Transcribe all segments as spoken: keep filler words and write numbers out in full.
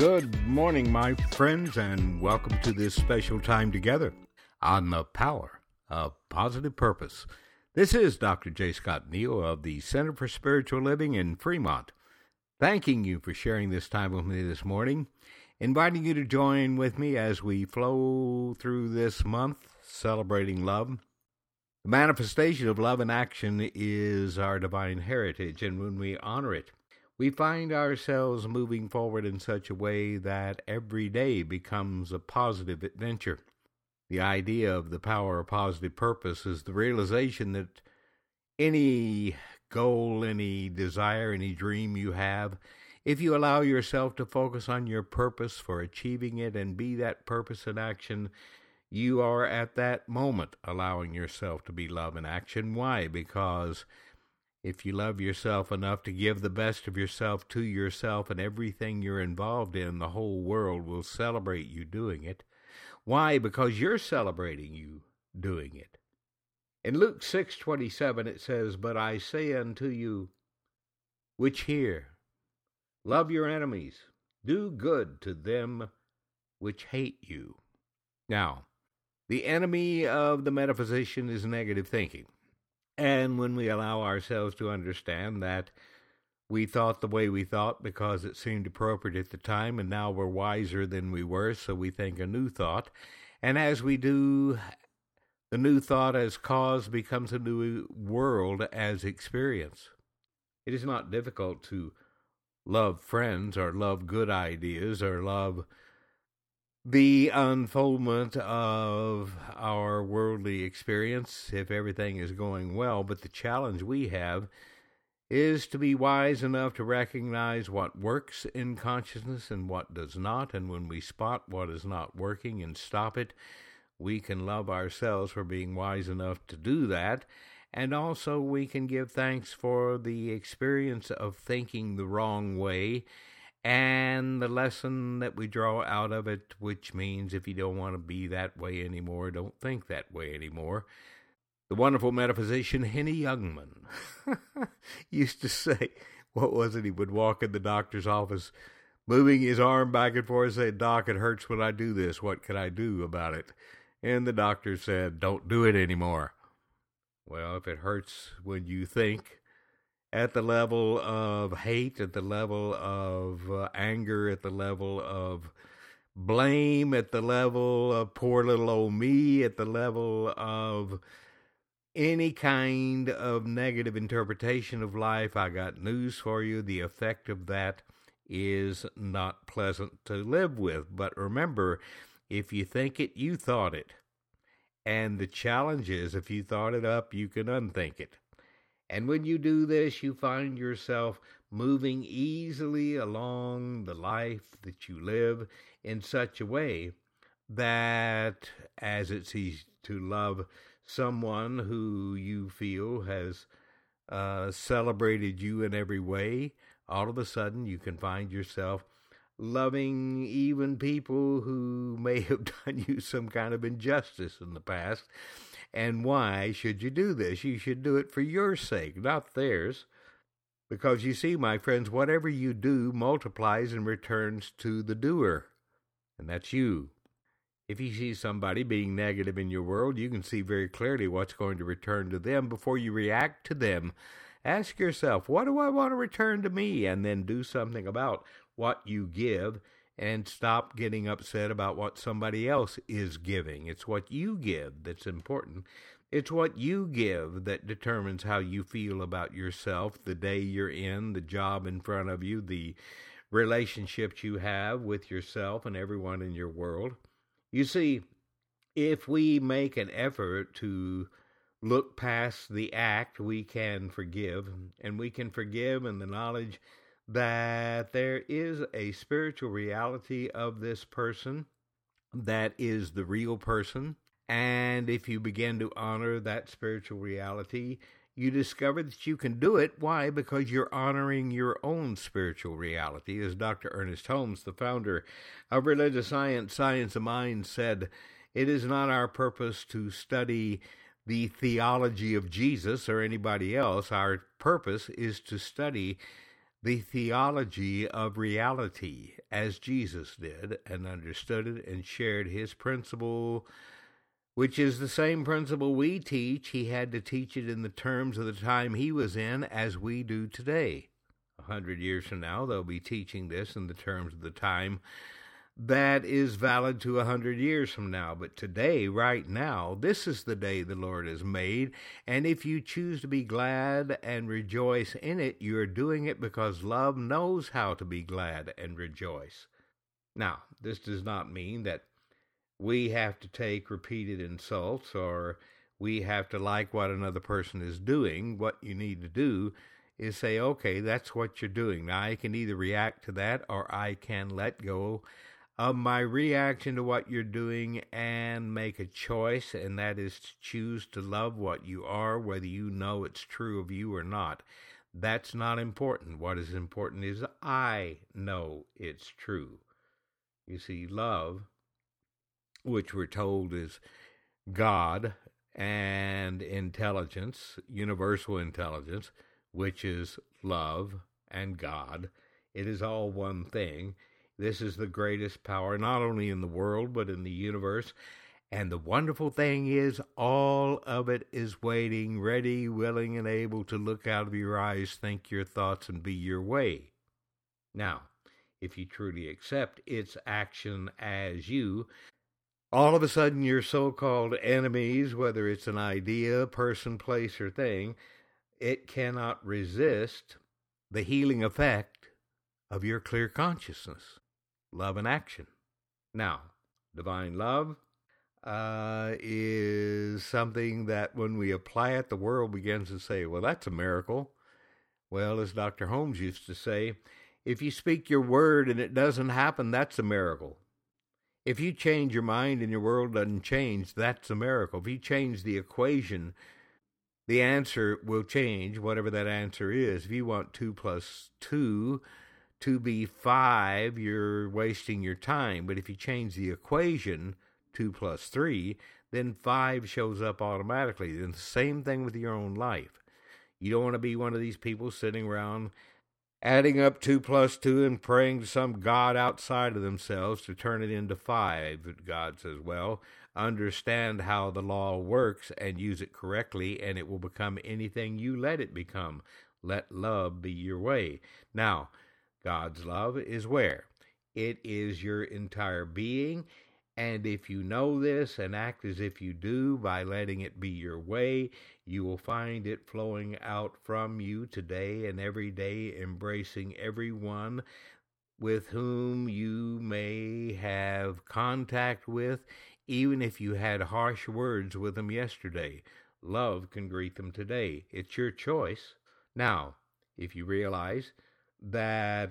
Good morning, my friends, and welcome to this special time together on the power of positive purpose. This is Doctor J. Scott Neal of the Center for Spiritual Living in Fremont, thanking you for sharing this time with me this morning, inviting you to join with me as we flow through this month celebrating love. The manifestation of love in action is our divine heritage, and when we honor it, we find ourselves moving forward in such a way that every day becomes a positive adventure. The idea of the power of positive purpose is the realization that any goal, any desire, any dream you have, if you allow yourself to focus on your purpose for achieving it and be that purpose in action, you are at that moment allowing yourself to be love in action. Why? Because if you love yourself enough to give the best of yourself to yourself and everything you're involved in, the whole world will celebrate you doing it. Why? Because you're celebrating you doing it. In Luke six twenty-seven it says, "But I say unto you, which hear, love your enemies, do good to them which hate you." Now, the enemy of the metaphysician is negative thinking. And when we allow ourselves to understand that we thought the way we thought because it seemed appropriate at the time, and now we're wiser than we were, so we think a new thought. And as we do, the new thought as cause becomes a new world as experience. It is not difficult to love friends or love good ideas or love the unfoldment of our worldly experience if everything is going well, but the challenge we have is to be wise enough to recognize what works in consciousness and what does not, and when we spot what is not working and stop it, we can love ourselves for being wise enough to do that, and also we can give thanks for the experience of thinking the wrong way and the lesson that we draw out of it, which means if you don't want to be that way anymore, don't think that way anymore. The wonderful metaphysician Henny Youngman used to say, what was it? He would walk in the doctor's office, moving his arm back and forth, saying, "Doc, it hurts when I do this. What can I do about it?" And the doctor said, "Don't do it anymore." Well, if it hurts when you think at the level of hate, at the level of uh, anger, at the level of blame, at the level of poor little old me, at the level of any kind of negative interpretation of life, I got news for you. The effect of that is not pleasant to live with. But remember, if you think it, you thought it. And the challenge is, if you thought it up, you can unthink it. And when you do this, you find yourself moving easily along the life that you live in such a way that as it's easy to love someone who you feel has uh, celebrated you in every way, all of a sudden you can find yourself loving even people who may have done you some kind of injustice in the past. And why should you do this? You should do it for your sake, not theirs. Because you see, my friends, whatever you do multiplies and returns to the doer. And that's you. If you see somebody being negative in your world, you can see very clearly what's going to return to them before you react to them. Ask yourself, what do I want to return to me? And then do something about what you give. And stop getting upset about what somebody else is giving. It's what you give that's important. It's what you give that determines how you feel about yourself, the day you're in, the job in front of you, the relationships you have with yourself and everyone in your world. You see, if we make an effort to look past the act, we can forgive. And we can forgive in the knowledge that there is a spiritual reality of this person that is the real person. And if you begin to honor that spiritual reality, you discover that you can do it. Why? Because you're honoring your own spiritual reality. As Doctor Ernest Holmes, the founder of religious science, Science of Mind, said, "It is not our purpose to study the theology of Jesus or anybody else. Our purpose is to study the theology of reality as Jesus did and understood it and shared his principle, which is the same principle we teach. He had to teach it in the terms of the time he was in as we do today. A hundred years from now, they'll be teaching this in the terms of the time that is valid to a hundred years from now. But today, right now, this is the day the Lord has made, and if you choose to be glad and rejoice in it, you're doing it because love knows how to be glad and rejoice. Now, this does not mean that we have to take repeated insults or we have to like what another person is doing. What you need to do is say, okay, that's what you're doing. Now, I can either react to that or I can let go of my reaction to what you're doing and make a choice, and that is to choose to love what you are, whether you know it's true of you or not. That's not important. What is important is I know it's true. You see, love, which we're told is God, and intelligence, universal intelligence, which is love and God. It is all one thing. This is the greatest power, not only in the world, but in the universe. And the wonderful thing is, all of it is waiting, ready, willing, and able to look out of your eyes, think your thoughts, and be your way. Now, if you truly accept its action as you, all of a sudden your so-called enemies, whether it's an idea, person, place, or thing, it cannot resist the healing effect of your clear consciousness. Love in action. Now, divine love uh, is something that when we apply it, the world begins to say, well, that's a miracle. Well, as Doctor Holmes used to say, if you speak your word and it doesn't happen, that's a miracle. If you change your mind and your world doesn't change, that's a miracle. If you change the equation, the answer will change, whatever that answer is. If you want two plus two to be five, you're wasting your time. But if you change the equation, two plus three, then five shows up automatically. And the same thing with your own life. You don't want to be one of these people sitting around adding up two plus two and praying to some God outside of themselves to turn it into five. God says, well, understand how the law works and use it correctly, and it will become anything you let it become. Let love be your way. Now, God's love is where? It is your entire being, and if you know this and act as if you do by letting it be your way, you will find it flowing out from you today and every day, embracing everyone with whom you may have contact with, even if you had harsh words with them yesterday. Love can greet them today. It's your choice. Now, if you realize that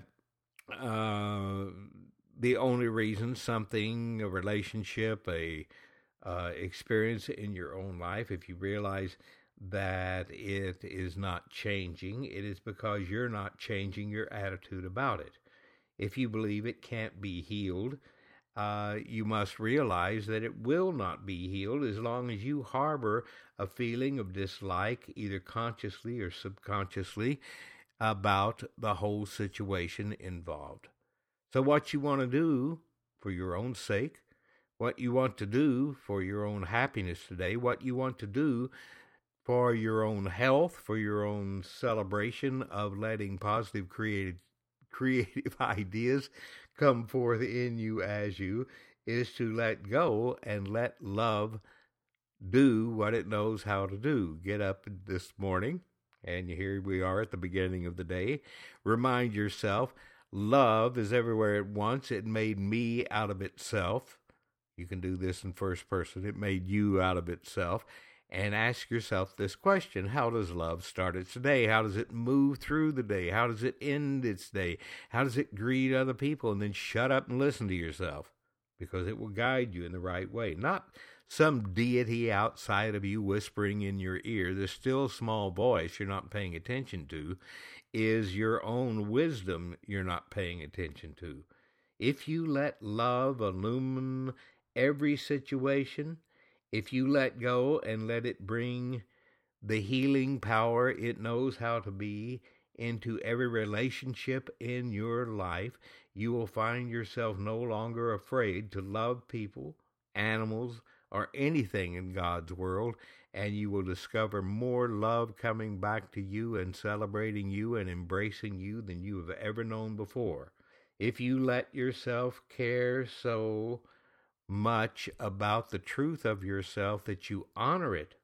uh, the only reason something, a relationship, a uh, experience in your own life, if you realize that it is not changing, it is because you're not changing your attitude about it. If you believe it can't be healed, uh, you must realize that it will not be healed as long as you harbor a feeling of dislike, either consciously or subconsciously, about the whole situation involved. So what you want to do for your own sake, what you want to do for your own happiness today, what you want to do for your own health, for your own celebration of letting positive creative, creative ideas come forth in you as you, is to let go and let love do what it knows how to do. Get up this morning, and here we are at the beginning of the day. Remind yourself, love is everywhere at once. It made me out of itself. You can do this in first person. It made you out of itself. And ask yourself this question: how does love start its day? How does it move through the day? How does it end its day? How does it greet other people? And then shut up and listen to yourself, because it will guide you in the right way. Not some deity outside of you whispering in your ear. The still small voice you're not paying attention to is your own wisdom you're not paying attention to. If you let love illumine every situation, if you let go and let it bring the healing power it knows how to be into every relationship in your life. You will find yourself no longer afraid to love people, animals, or anything in God's world, and you will discover more love coming back to you and celebrating you and embracing you than you have ever known before. If you let yourself care so much about the truth of yourself that you honor it,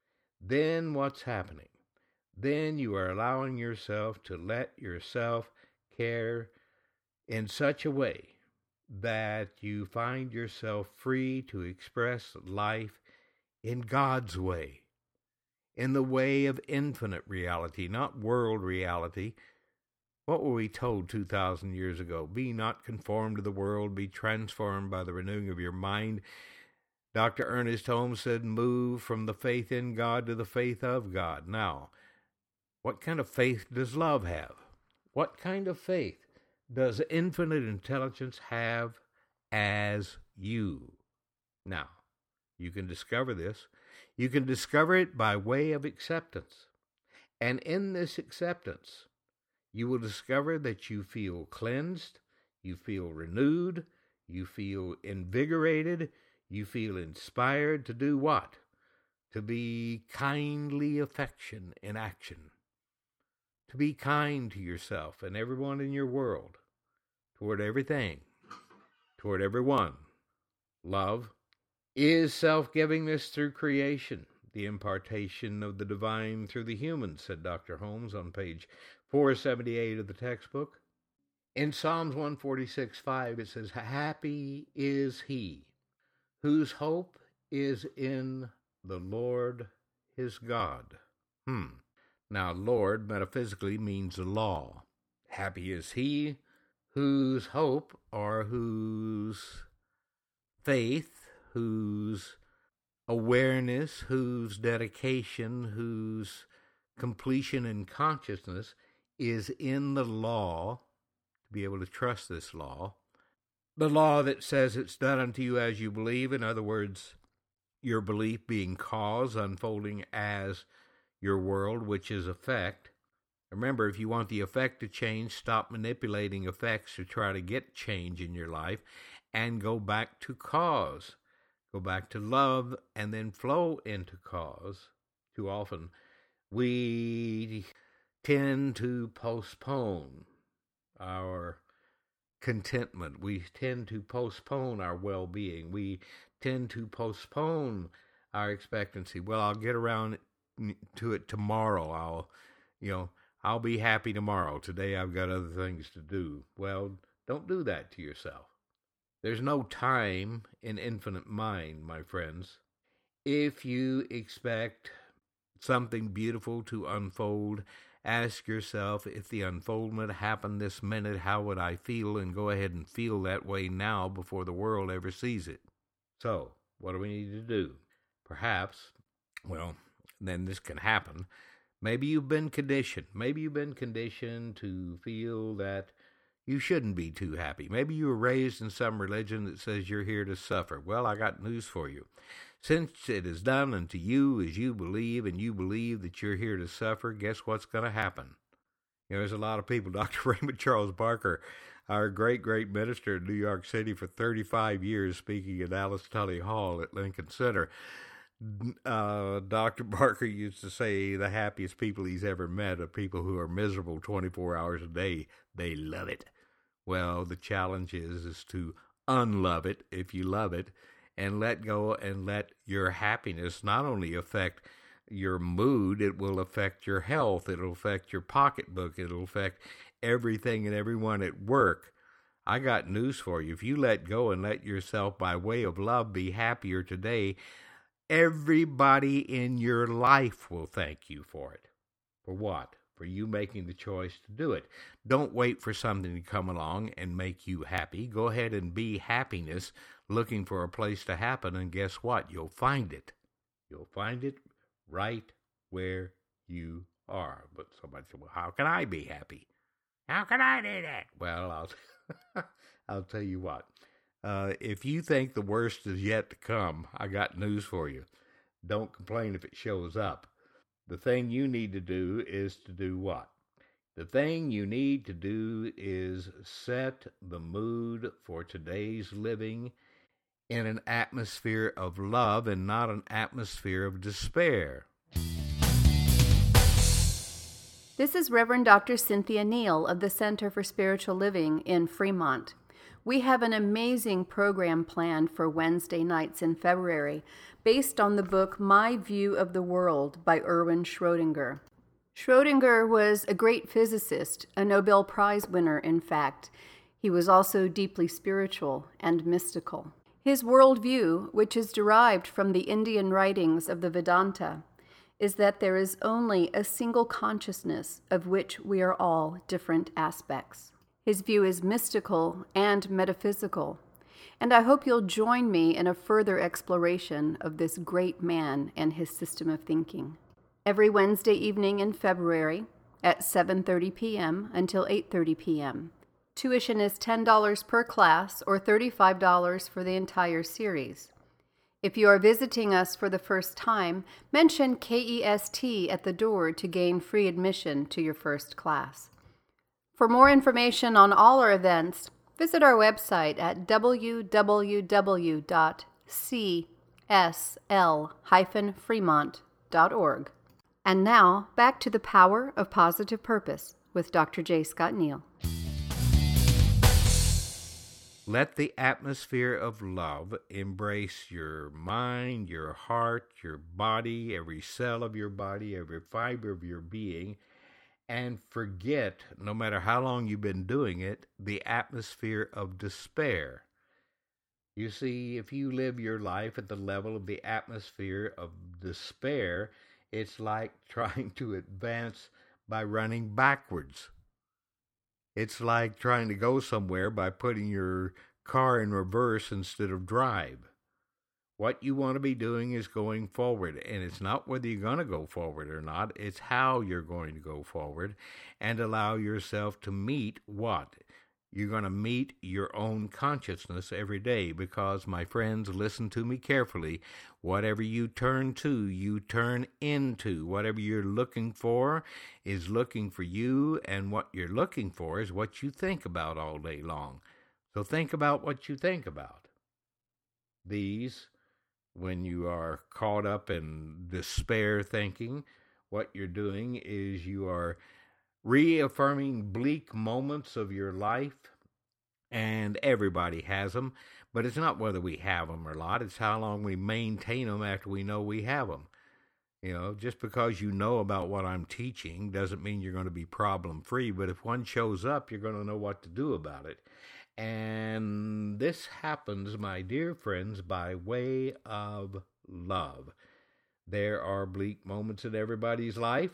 then what's happening? Then you are allowing yourself to let yourself care in such a way that you find yourself free to express life in God's way, in the way of infinite reality, not world reality. What were we told two thousand years ago? Be not conformed to the world, be transformed by the renewing of your mind. Doctor Ernest Holmes said, move from the faith in God to the faith of God. Now, what kind of faith does love have? What kind of faith does infinite intelligence have as you? Now, you can discover this. You can discover it by way of acceptance. And in this acceptance, you will discover that you feel cleansed, you feel renewed, you feel invigorated, you feel inspired to do what? To be kindly affection in action. To be kind to yourself and everyone in your world, toward everything, toward everyone. Love is self-givingness through creation, the impartation of the divine through the human, said Doctor Holmes on page four seventy-eight of the textbook. In Psalms one forty-six five, it says, happy is he whose hope is in the Lord his God. Hmm. Now, Lord metaphysically means the law. Happy is he whose hope or whose faith, whose awareness, whose dedication, whose completion in consciousness is in the law, to be able to trust this law. The law that says it's done unto you as you believe. In other words, your belief being cause, unfolding as your world, which is effect. Remember, if you want the effect to change, stop manipulating effects to try to get change in your life and go back to cause. Go back to love and then flow into cause. Too often, we tend to postpone our contentment. We tend to postpone our well-being. We tend to postpone our expectancy. Well, I'll get around to it tomorrow. I'll, you know, I'll be happy tomorrow. Today I've got other things to do. Well, don't do that to yourself. There's no time in infinite mind, my friends. If you expect something beautiful to unfold, ask yourself, if the unfoldment happened this minute, how would I feel? And go ahead and feel that way now before the world ever sees it. So, what do we need to do? Perhaps, well, then this can happen. Maybe you've been conditioned. Maybe you've been conditioned to feel that you shouldn't be too happy. Maybe you were raised in some religion that says you're here to suffer. Well, I got news for you. Since it is done unto you as you believe, and you believe that you're here to suffer, guess what's going to happen? You know, there's a lot of people. Doctor Raymond Charles Barker, our great, great minister in New York City for thirty-five years, speaking at Alice Tully Hall at Lincoln Center. Uh, Doctor Barker used to say the happiest people he's ever met are people who are miserable twenty-four hours a day. They love it. Well, the challenge is, is to unlove it if you love it, and let go and let your happiness not only affect your mood, it will affect your health, it'll affect your pocketbook, it'll affect everything and everyone at work. I got news for you. If you let go and let yourself, by way of love, be happier today, everybody in your life will thank you for it. For what? For you making the choice to do it. Don't wait for something to come along and make you happy. Go ahead and be happiness, looking for a place to happen, and guess what? You'll find it. You'll find it right where you are. But somebody said, well, how can I be happy? How can I do that? Well, I'll, I'll tell you what. Uh, if you think the worst is yet to come, I got news for you. Don't complain if it shows up. The thing you need to do is to do what? The thing you need to do is set the mood for today's living in an atmosphere of love and not an atmosphere of despair. This is Reverend Doctor Cynthia Neal of the Center for Spiritual Living in Fremont. We have an amazing program planned for Wednesday nights in February based on the book My View of the World by Erwin Schrödinger. Schrödinger was a great physicist, a Nobel Prize winner, in fact. He was also deeply spiritual and mystical. His worldview, which is derived from the Indian writings of the Vedanta, is that there is only a single consciousness of which we are all different aspects. His view is mystical and metaphysical, and I hope you'll join me in a further exploration of this great man and his system of thinking. Every Wednesday evening in February at seven thirty p.m. until eight thirty p.m. Tuition is ten dollars per class or thirty-five dollars for the entire series. If you are visiting us for the first time, mention K E S T at the door to gain free admission to your first class. For more information on all our events, visit our website at w w w dot c s l dash fremont dot org. And now, back to the Power of Positive Purpose with Doctor J. Scott Neal. Let the atmosphere of love embrace your mind, your heart, your body, every cell of your body, every fiber of your being, and forget, no matter how long you've been doing it, the atmosphere of despair. You see, if you live your life at the level of the atmosphere of despair, it's like trying to advance by running backwards. It's like trying to go somewhere by putting your car in reverse instead of drive. What you want to be doing is going forward, and it's not whether you're going to go forward or not, it's how you're going to go forward and allow yourself to meet what? You're going to meet your own consciousness every day because, my friends, listen to me carefully. Whatever you turn to, you turn into. Whatever you're looking for is looking for you, and what you're looking for is what you think about all day long. So think about what you think about. These, when you are caught up in despair thinking, what you're doing is you are reaffirming bleak moments of your life, and everybody has them, but it's not whether we have them or not, it's how long we maintain them after we know we have them. You know, just because you know about what I'm teaching doesn't mean you're going to be problem-free, but if one shows up, you're going to know what to do about it. And this happens, my dear friends, by way of love. There are bleak moments in everybody's life,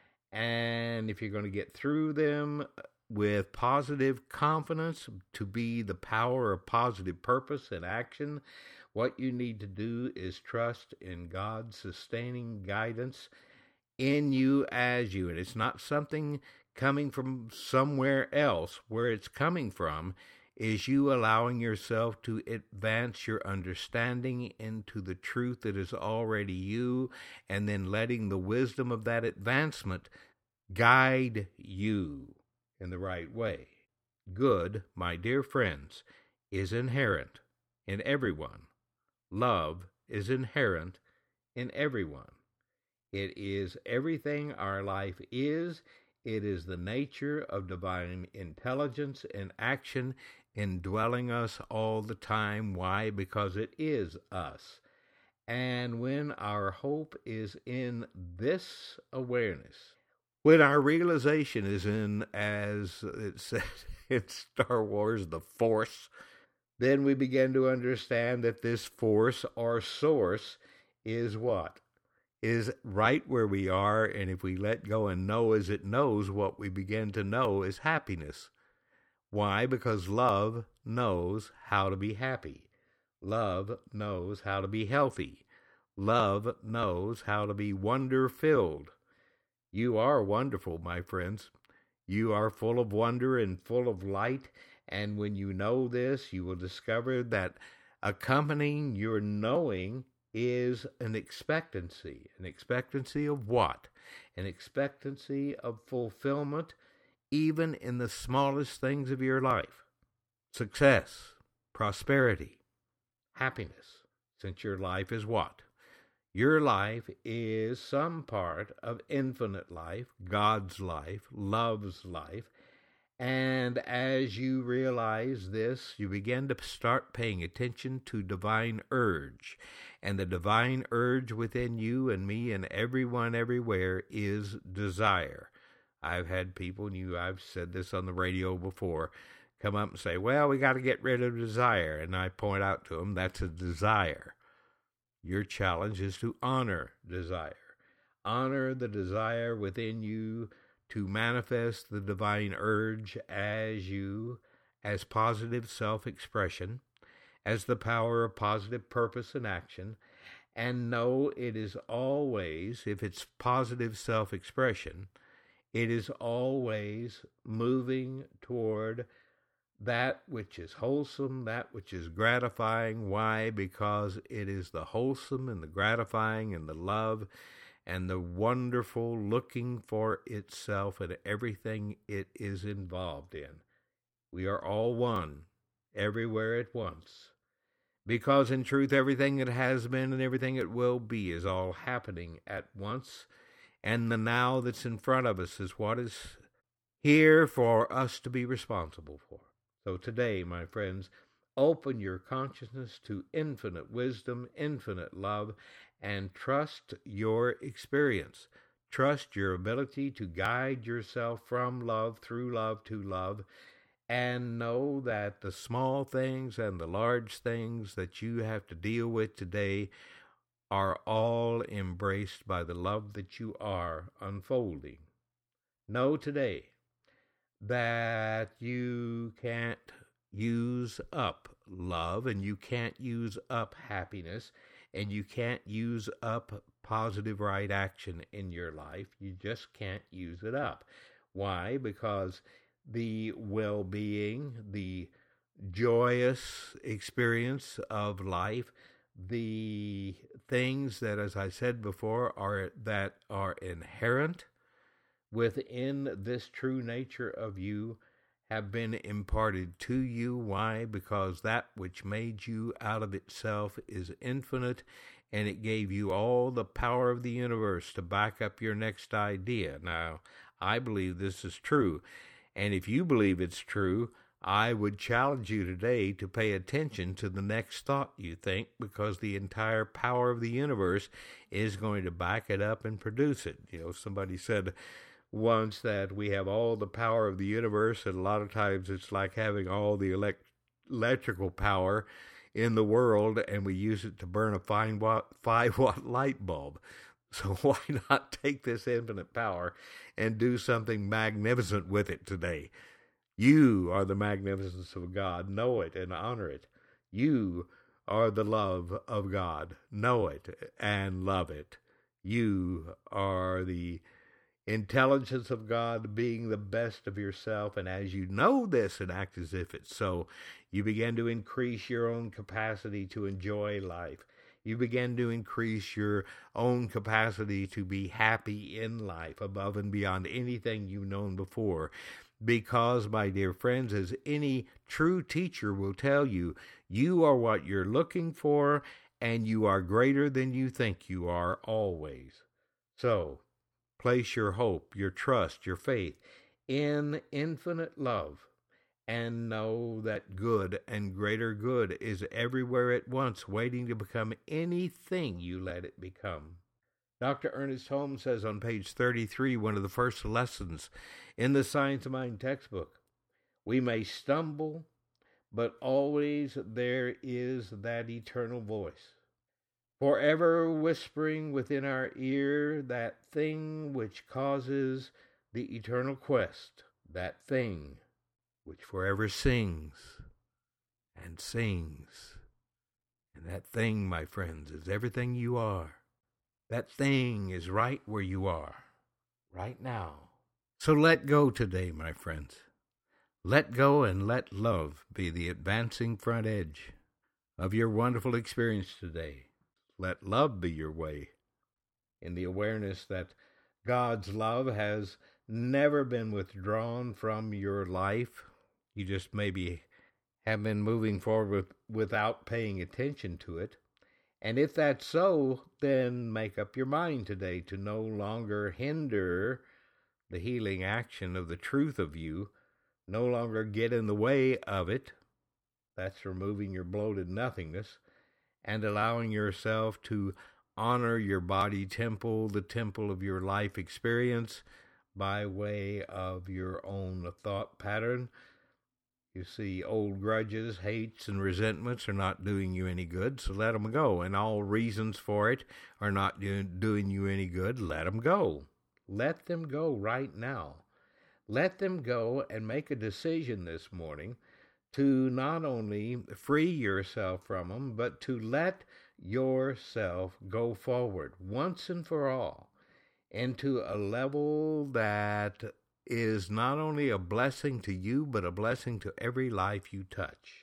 and if you're going to get through them with positive confidence to be the power of positive purpose and action, what you need to do is trust in God's sustaining guidance in you as you. And it's not something coming from somewhere else. Where it's coming from is you allowing yourself to advance your understanding into the truth that is already you, and then letting the wisdom of that advancement guide you in the right way. Good, my dear friends, is inherent in everyone. Love is inherent in everyone. It is everything our life is. It is the nature of divine intelligence and action indwelling us all the time. Why? Because it is us. And when our hope is in this awareness, when our realization is in, as it said in Star Wars, the Force, then we begin to understand that this force or source is what? Is right where we are, and if we let go and know as it knows, what we begin to know is happiness. Why? Because love knows how to be happy. Love knows how to be healthy. Love knows how to be wonder-filled. You are wonderful, my friends. You are full of wonder and full of light, and when you know this, you will discover that accompanying your knowing is an expectancy. An expectancy of what? An expectancy of fulfillment even in the smallest things of your life. Success, prosperity, happiness, since your life is what? Your life is some part of infinite life, God's life, love's life. And as you realize this, you begin to start paying attention to divine urge. And the divine urge within you and me and everyone everywhere is desire. I've had people, and you, I've said this on the radio before, come up and say, well, we got to get rid of desire. And I point out to them, that's a desire. Your challenge is to honor desire. Honor the desire within you to manifest the divine urge as you, as positive self-expression, as the power of positive purpose and action, and know it is always, if it's positive self-expression, it is always moving toward that which is wholesome, that which is gratifying. Why? Because it is the wholesome and the gratifying and the love and the wonderful looking for itself and everything it is involved in. We are all one, everywhere at once. Because in truth, everything that has been and everything that will be is all happening at once. And the now that's in front of us is what is here for us to be responsible for. So today, my friends, open your consciousness to infinite wisdom, infinite love, and trust your experience. Trust your ability to guide yourself from love, through love, to love, and know that the small things and the large things that you have to deal with today are all embraced by the love that you are unfolding. Know today that you can't use up love, and you can't use up happiness, and you can't use up positive right action in your life. You just can't use it up. Why? Because the well-being, the joyous experience of life, the things that, as I said before, are that are inherent within this true nature of you have been imparted to you. Why? Because that which made you out of itself is infinite, and it gave you all the power of the universe to back up your next idea. Now, I believe this is true, and if you believe it's true, I would challenge you today to pay attention to the next thought you think, because the entire power of the universe is going to back it up and produce it. You know, somebody said once that we have all the power of the universe, and a lot of times it's like having all the elect- electrical power in the world, and we use it to burn a fine watt, five watt light bulb. So why not take this infinite power and do something magnificent with it today? You are the magnificence of God. Know it and honor it. You are the love of God. Know it and love it. You are the intelligence of God, being the best of yourself. And as you know this and act as if it's so, you begin to increase your own capacity to enjoy life. You begin to increase your own capacity to be happy in life above and beyond anything you've known before. Because, my dear friends, as any true teacher will tell you, you are what you're looking for, and you are greater than you think you are always. So, place your hope, your trust, your faith in infinite love, and know that good and greater good is everywhere at once, waiting to become anything you let it become. Doctor Ernest Holmes says on page thirty-three, one of the first lessons in the Science of Mind textbook, we may stumble, but always there is that eternal voice, forever whispering within our ear that thing which causes the eternal quest, that thing which forever sings and sings. And that thing, my friends, is everything you are. That thing is right where you are, right now. So let go today, my friends. Let go and let love be the advancing front edge of your wonderful experience today. Let love be your way, in the awareness that God's love has never been withdrawn from your life. You just maybe have been moving forward with, without paying attention to it. And if that's so, then make up your mind today to no longer hinder the healing action of the truth of you, no longer get in the way of it. That's removing your bloated nothingness and allowing yourself to honor your body temple, the temple of your life experience, by way of your own thought pattern. You see, old grudges, hates, and resentments are not doing you any good, so let them go. And all reasons for it are not do- doing you any good, let them go. Let them go right now. Let them go and make a decision this morning to not only free yourself from them, but to let yourself go forward once and for all into a level that is not only a blessing to you, but a blessing to every life you touch.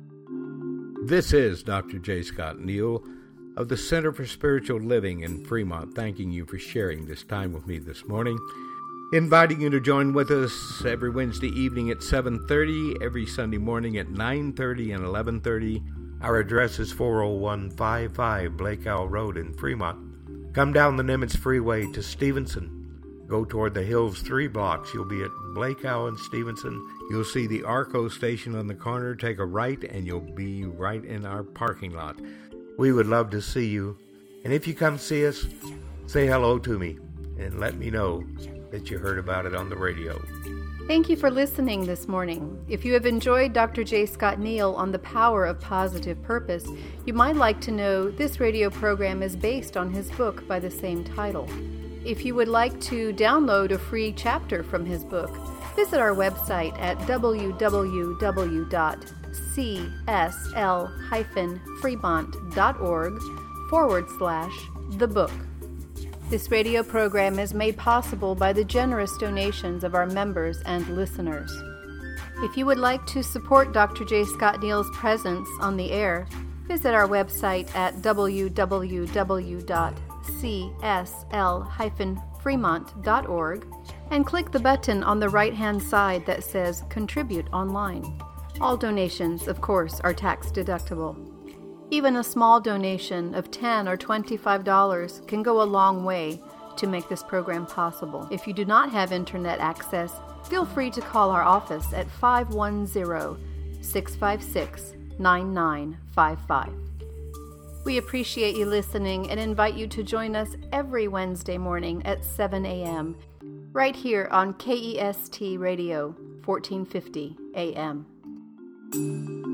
This is Doctor J. Scott Neal of the Center for Spiritual Living in Fremont, thanking you for sharing this time with me this morning, inviting you to join with us every Wednesday evening at seven thirty, every Sunday morning at nine thirty and eleven thirty. Our address is four oh one fifty-five Blake Owl Road in Fremont. Come down the Nimitz Freeway to Stevenson. Go toward the hills three blocks. You'll be at Blake Owl and Stevenson. You'll see the Arco station on the corner. Take a right and you'll be right in our parking lot. We would love to see you. And if you come see us, say hello to me and let me know that you heard about it on the radio. Thank you for listening this morning. If you have enjoyed Doctor J. Scott Neal on the power of positive purpose, you might like to know this radio program is based on his book by the same title. If you would like to download a free chapter from his book, visit our website at w w w dot c s l dash fremont dot org forward slash the book. This radio program is made possible by the generous donations of our members and listeners. If you would like to support Doctor J. Scott Neal's presence on the air, visit our website at w w w dot c s l dash fremont dot org and click the button on the right-hand side that says Contribute Online. All donations, of course, are tax-deductible. Even a small donation of ten dollars or twenty-five dollars can go a long way to make this program possible. If you do not have internet access, feel free to call our office at five one zero, six five six, nine nine five five. We appreciate you listening and invite you to join us every Wednesday morning at seven a.m. right here on K E S T Radio, fourteen fifty A M.